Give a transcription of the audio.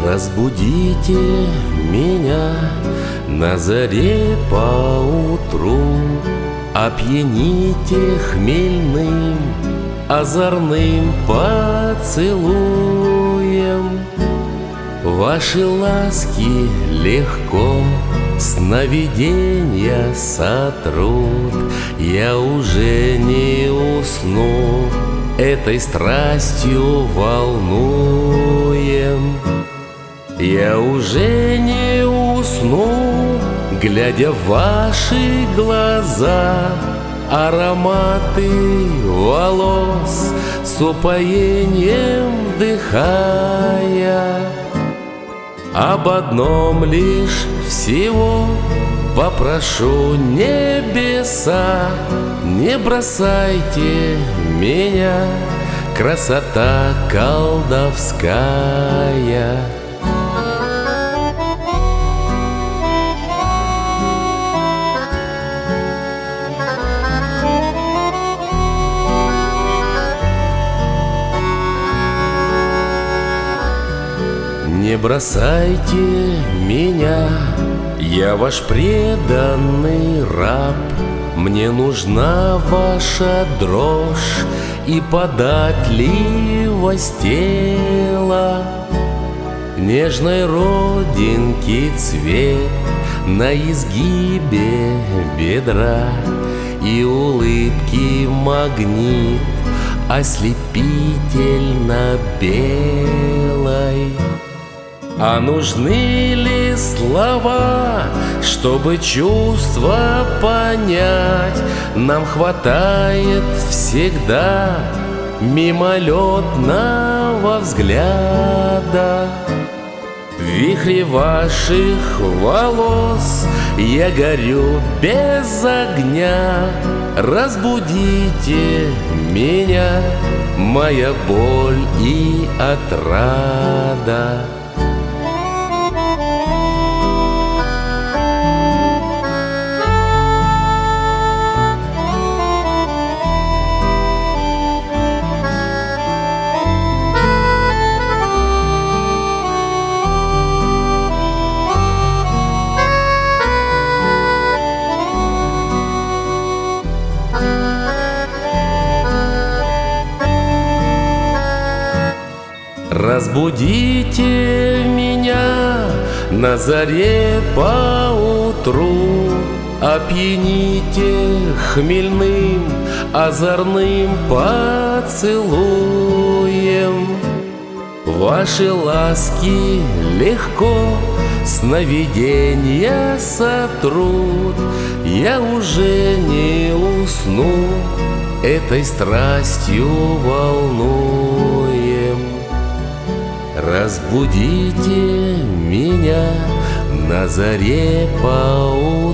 Разбудите меня на заре поутру, опьяните хмельным, озорным поцелуем. Ваши ласки легко сновиденья сотрут, я уже не усну, этой страстью волнуем. Я уже не усну, глядя в ваши глаза, ароматы волос с упоением вдыхая. Об одном лишь всего попрошу небеса: не бросайте меня, красота колдовская. Не бросайте меня, я ваш преданный раб. Мне нужна ваша дрожь и податливость тела, нежной родинки цвет на изгибе бедра и улыбки магнит ослепительно белой. А нужны ли слова, чтобы чувства понять? Нам хватает всегда мимолетного взгляда. В вихре ваших волос я горю без огня. Разбудите меня, моя боль и отрада. Разбудите меня на заре поутру, опьяните хмельным, озорным поцелуем. Ваши ласки легко сновиденья сотрут, я уже не усну, этой страстью волнуем. Разбудите меня на заре поутру.